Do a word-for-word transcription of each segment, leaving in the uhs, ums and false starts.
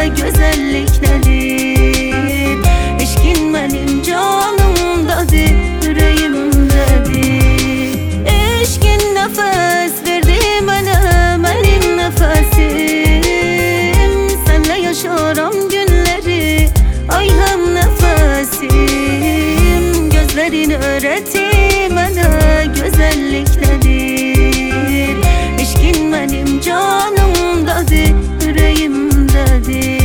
güzellikleri. Eşkin benim canımdadır, yüreğimdedir. Eşkin nefes verdi bana, benim nefesim. Senle yaşarım günleri, ay hem nefesim. Gözlerin öğretti bana güzellikleri. Eşkin benim canımdadır, yüreğimdedir.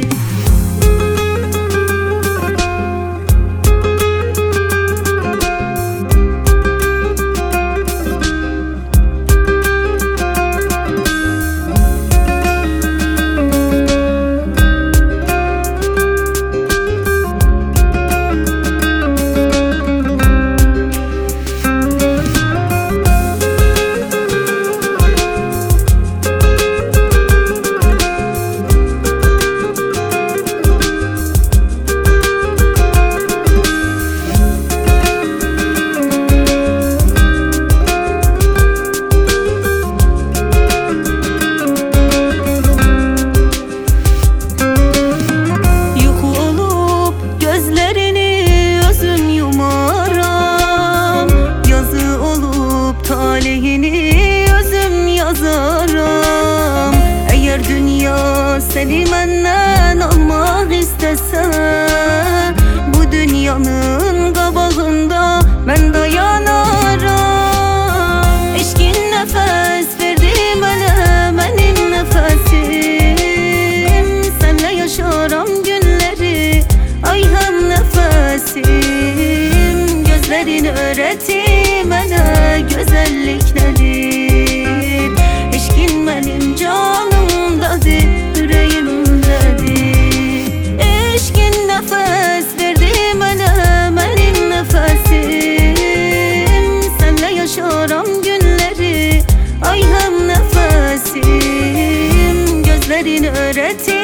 Talihini özüm yazarım. Eğer dünya seni benden almak istese, bu dünyanın kabağında ben dayanarım. Eşkin nefes verdi bana, benim nefesim. Senle yaşarım günleri, ay hem nefesim. Gözlerin öğretti bana güzellikleri. Eşkin benim canımdadır, yüreğimdedir. Eşkin nefes verdi bana, benim nefesim. Senle yaşarım günleri, ay hem nefesim. Gözlerin öğretti